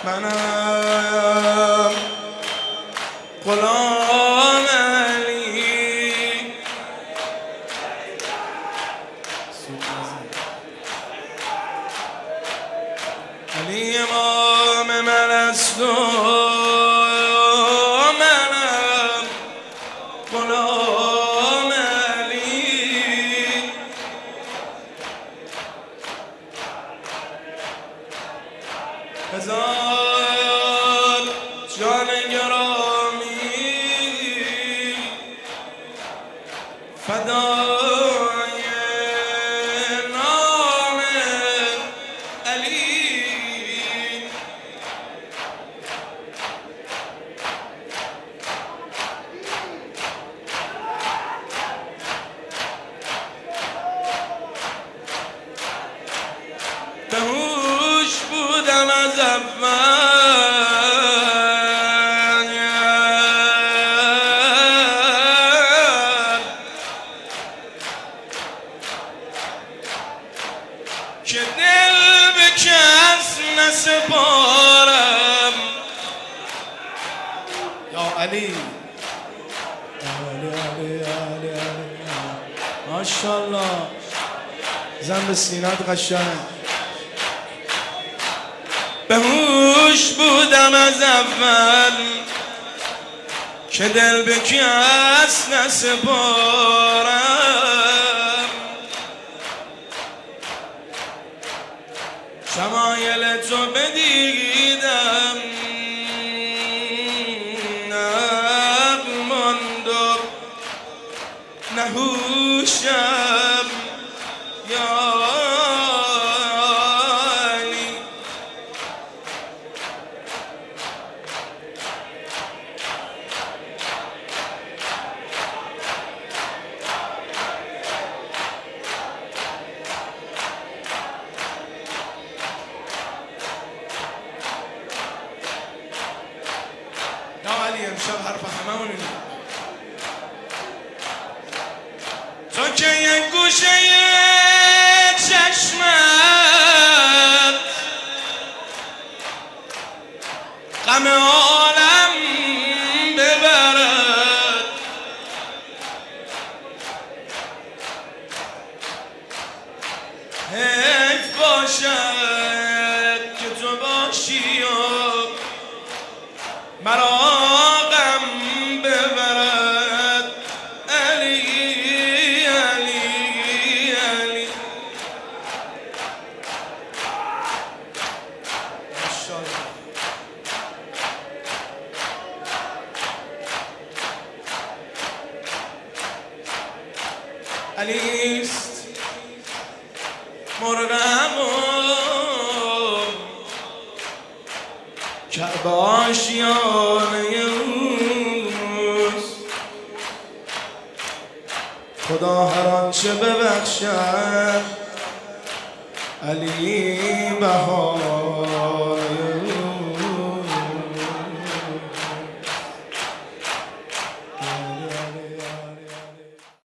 منم غلام علی علی امام من است و منم غلام علی هزار جان گرامی فدای نام علی به هوش بودم از اول که دل به کس نسپارم یا علی ماشاءالله زن به سینات قشنگ به هوش بودم از اول که دل به کس نسپارم شمایل تو بدیدم نقل ماند و نهوشم یا علی یا علی امشب حرف هممون اینه تو که یک گوشه چشمت غم عالم ببرد حیف باشد که تو باشی و مرا غم ببرد علی علی علی علیست مرغم و کعبه آشیانه اوست خدا هر آنچه ببخشد علی بهای